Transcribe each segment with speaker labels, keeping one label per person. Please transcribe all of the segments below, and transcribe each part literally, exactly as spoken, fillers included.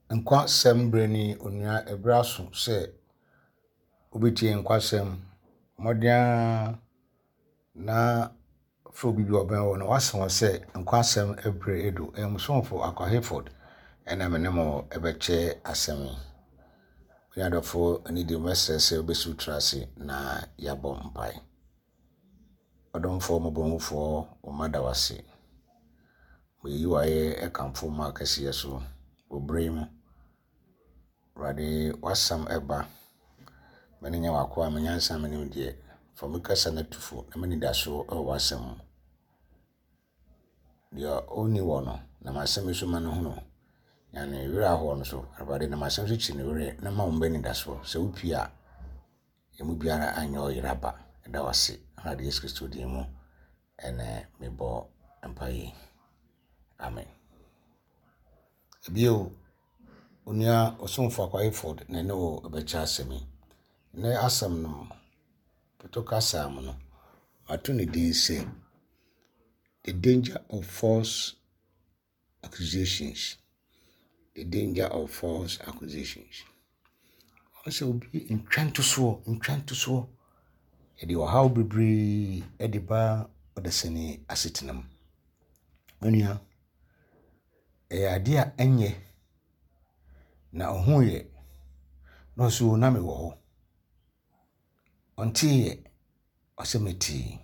Speaker 1: Nkwa sembreni onua ebraso se obetie nkwa sem modia na fro bibi oben wo na wasen se nkwa sem ebre edo emsonfo Akwa Hayford ena menemo ebeche asemi yadofo ani de mesese obesu trase na yabo mpai odomfo mobonfo o madawase meyiwaye ekamfo makasi yeso obrem rade wasam eba menenya wakwa menyansa menim de famukasa na tufo na menida so o wasam dia oni wono na masam so mano hono yani wira ho no so rade na masam so chini wire na ma mbani da so se upia emu biara anyo yiraba da wase rade Yesu Kristo di mu ene mebo empayi amen. Ebio onia osonfo Akwa Hayford na no obecha asemi ne asem no petoka sam no atuni din say the danger of false accusations the danger of false accusations also be in trying to so in trying to so e dey how bebre e dey ba odeseni asetenam onia e adia enye na ohuye no so na me wo ho ontie osemeti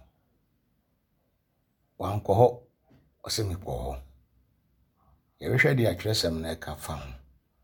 Speaker 1: wanko ho osemekwo ho ye hwehwe dia atresem na ka fa ho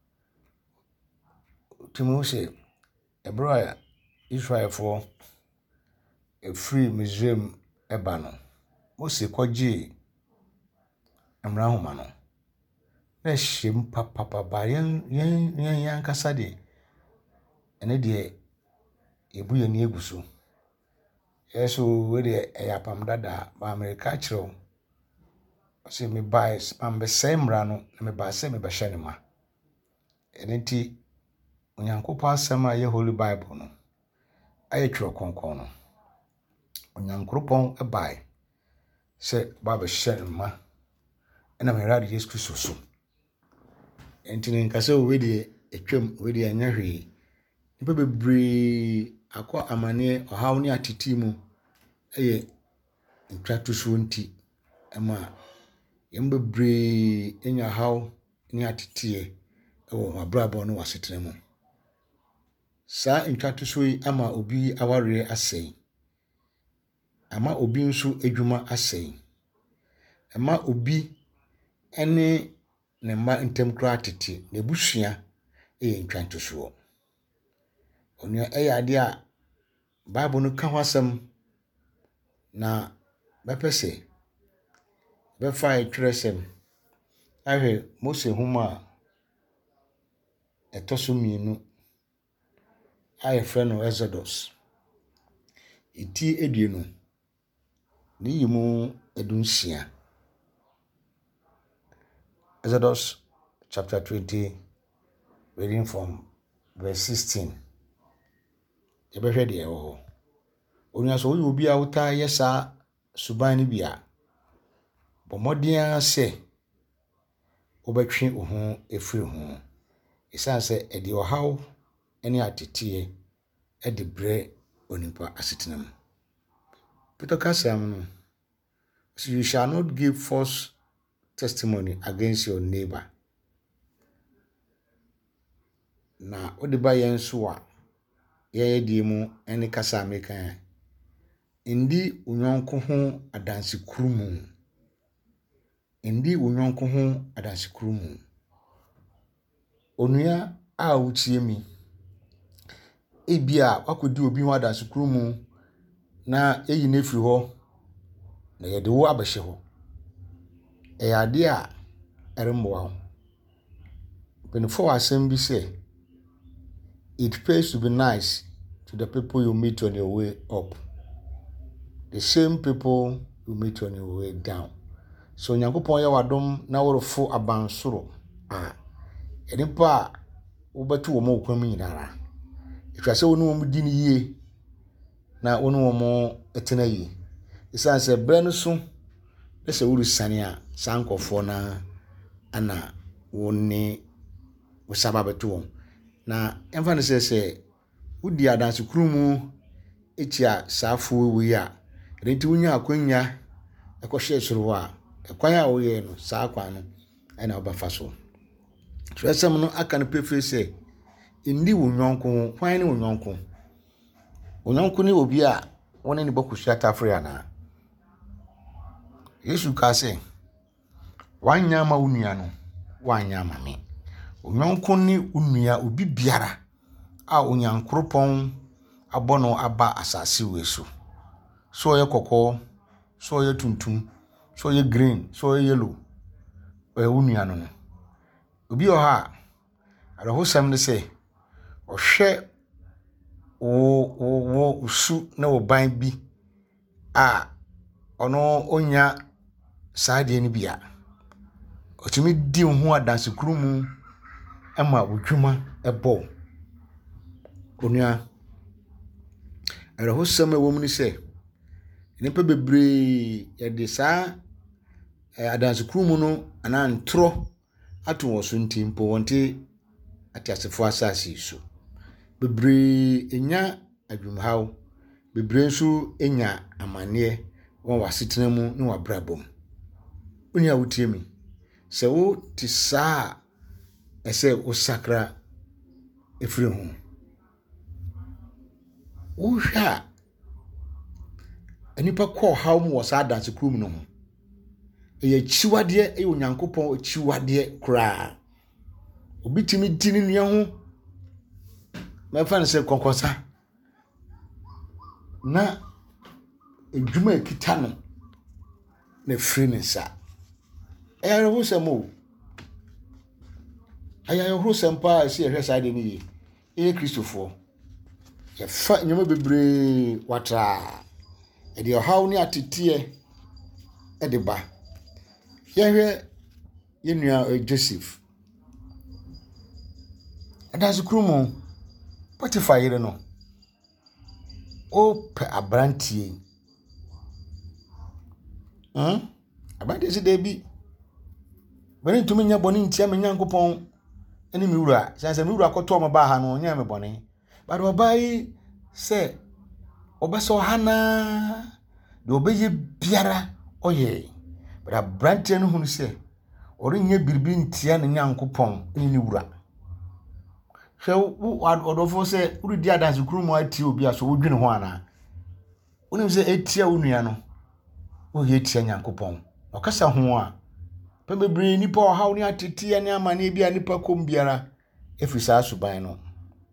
Speaker 1: timu se ebra Israel for a free Muslim ebano Mose kwaji amra homa no na hiem papa papa yen yen yen kasa de ene de ebu ye ni eguso yeso we de eyapam dada ba America kiro se me buys am be semra no na me ba se me be hye ne ma enenti onyankopɔ asɛm a ye Holy Bible no aye twiro konkon no onyankopɔn ebai se ba be hye ne ma ena me rade Yesu Kristo so enti ne nkase we de etwam we de anya hwe nipa bebre akọ amane ohaw ne atiti mu eye ntwatoso nti ema yem bebre enya haw ne atitiye ewo abrabo no wasetene mu sa ntwatoso yi ama obi aware asɛi ama obi nso adwuma asɛi ama obi ene ne ma ntem kra atiti na busua eye ntwatoso onia eya ade a Bible no ka hwasem na bepese befa etresem ahwe Mose homa etoso mienu aye freno Exodus iti eduenu ni yimu edunsia Exodus chapter twenty reading from verse sixteen ebehwe de ewo onya so wo obi a wuta yesa suban ni bia bomodia se obetwe oho efiri ho isanse edi ohaw eni atetiye edi bre onipa asetenam Peter Kasam no so you shall not give false testimony against your neighbor na odiba yenso a ye di mu eni kasa mekan indi unyonko ho adanse kurumu indi unyonko ho adanse kurumu onua a wutie mi ebia wakodi obi ho adanse kurumu na eyi na efiri ho na ye de wo abehye ho e ade a eremboa when for assembly say it pays to be nice to the people you meet on your way up the same people you meet on your way down so nyankopon ye wadom na worofo abansoro ah enipa wobetu wo mo kwam nyinara itwase wonu wo di ni yie na wonu wo mo etena yie isanse bre no so ese wuru sane a sankofo na ana woni osaba beto na emfa ne se se udi adanse krumu etia saafo wi a renti wunya akonya ekohye soro a ekwan a wo ye no saa kwan no ena obafa so twesem no aka no pefe se indi wo nyonko kwan ne wo nyonko wo nyonko ni obi a woni ne bokuhia tafre ana Yesu ka se wanya ma unua no wanya ma me onyonko ni unua obi biara a onyankropon abono aba asase wesu so ye kokko so ye tuntum so ye green so ye yellow e unua no obi o ha ara hosam ne se ohwe wo wo usu na wo ban bi a ono onya saade ni bia otumi di ho adanse krumu ama wodwuma ebo onua ara hosam ewo mu ni se nipa bebre ye de sa adanse krumu no ana ntro ato wo so ntimpo wonte atiasefo asase so bebre enya adwumhaw bebre nso enya amane won wasetena mu ne wabrabom onia wotie mi se wo ti saa ese wo sakra efiri ho wo hwa anipa ko haw mu wo saa dance krum no ho eye chiwade e onyankopon chiwade kra obi timi di ni nua ho me fa ne se konkosa na edwuma ekita no na free ne sa aya ho samo aya ho sempa se ehwe side ni yi e Christopher ya fa nyoma bebre watra e de haw ni atete e de ba ya hwe ye nua Joseph adanse krumu Potiphar yire no o pe abrantie hm abade se debi bani tumi nya boni ntia me nyankopon eni mi wura sanse mi wura koto mo ba ha no nya me boni bade obai se obeso hana de obeye biara oye bade abrantie no hunu se orinya birbi ntia ne nyankopon eni ni wura hwe odofo se urudi adanse krumu ati obi aso wodwene ho ana onim se etia onua no o ye tia nyankopon okasa ho a pebebre nipa o haw ni atete ne amane bia nipa kom biara efisa suban no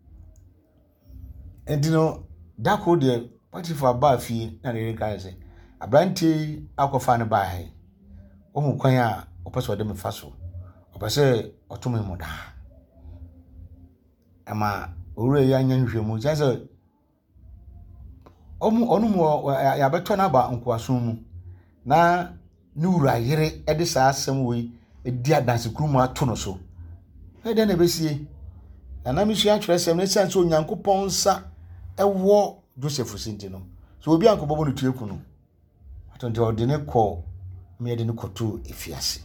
Speaker 1: endino dako de Potiphar ba fie na le ka se abrantie akofa ne ba he o hu kwan a opeso de me fa so opese otomo mu da ama ore ya nya nhwemu sase omu onumu ya beto na ba nkoaso mu na ni wura yire e de saa asem we e di adanse krumu ato no so e de na besie ana mi hia atweresem ne sense onyankopon sa e wo Joseph sinti no so obi ankobobo no tueku no atonte ode ne ko me de ne koto efiase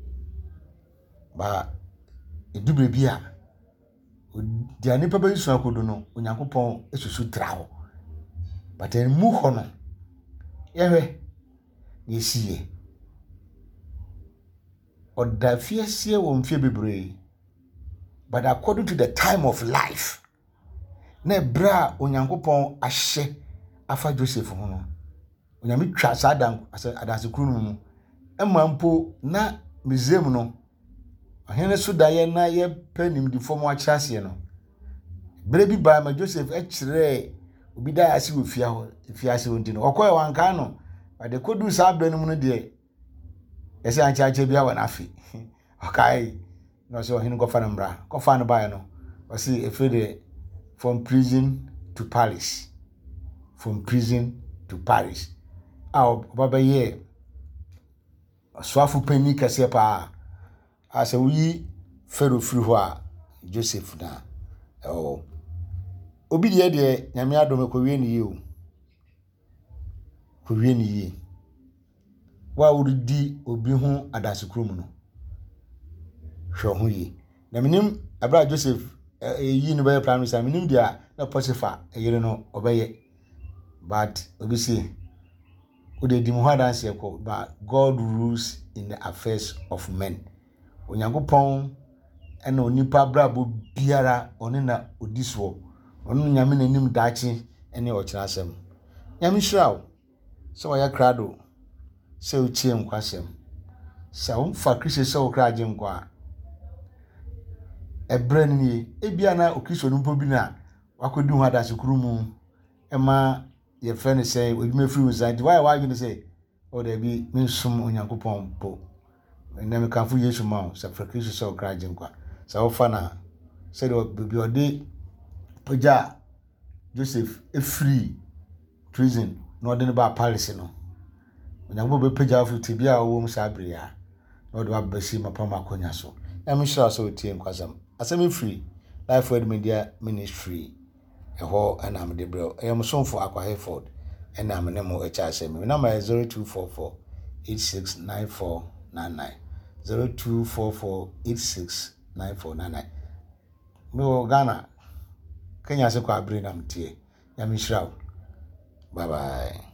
Speaker 1: ba edubre bia dia nipa ba yisu akodo no onyankopon esusu trawo but en mu ho no yewe yesiye oda fiase wo mfie bebre but according to the time of life na bra onyankopon ahye afa Joseph ho no onyame twa sadan adanse kunu mu emampo na mizem no ahene so daye na ye panim di fom a kyase no bere bi ba ma Joseph e kire obi da ase wo fia ho fiase wonti no okoye wanka no ade kodu sa abenu mu no de ese ancha ancha bia wa na afi okay no so ohene go fa na mra go fa no ba no o si efede from prison to Paris from prison to Paris ah baba ye swafu pani kase pa asa wi fero firi ho a Joseph na oh obi de de nyame adome ko wie ni ye o ko wie ni ye wa uridi obi ho adanse krum no hwe ho ye na minim Abra Joseph yi no be prime minister minim dia na Potiphar yire no obeye but obisi ode di mu hadanse ekọ but God rules in the affairs of men. Onyankopɔn ena onipa brabo biara one na odiso ono nyame nanim daachi ene okira asem nyame hirawo so oya krado se ochie nkwasem se wo fa Kristo se wo kraje nkwa ebre ni ebia na okristo numpo bi na wakodi hu hadanse kurumu ema ye friend say odwuma free uzanti why why you say o de bi minsum onyankopɔn po na me kanfo Yesu ma se fa Kristo se wo kraje nkwa sa wo fa na se de bi ode poja Joseph a free prison no de ba Paris no onyankopɔn be poja fu tibia wo mu sabre ya no de ba basi mapama akonya so na me sure so tie nkwasam asem free life word media ministry eho ana me de bro eyam sonfo Akwa Hayford ena me ne mo echa asem me number is zero two four four eight six nine four nine nine zero two four four eight six nine four nine nine. Me Ghana Kenya se kwa abre na mtie ya mishraw. Bye bye.